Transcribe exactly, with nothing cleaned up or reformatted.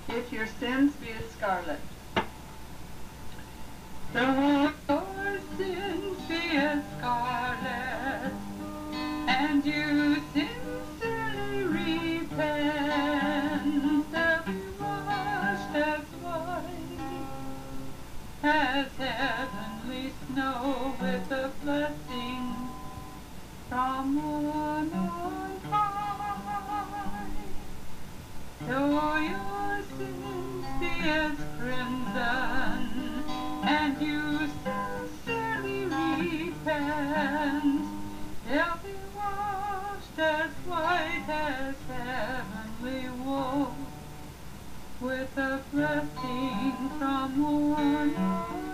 If your sins be as scarlet. Though your sins be as scarlet, and you sincerely repent, they'll be washed as white as heavenly snow, with a blessing from on high. Though your sins be as crimson, and you sincerely repent, they'll be washed as white as heavenly wool, with a blessing from on high.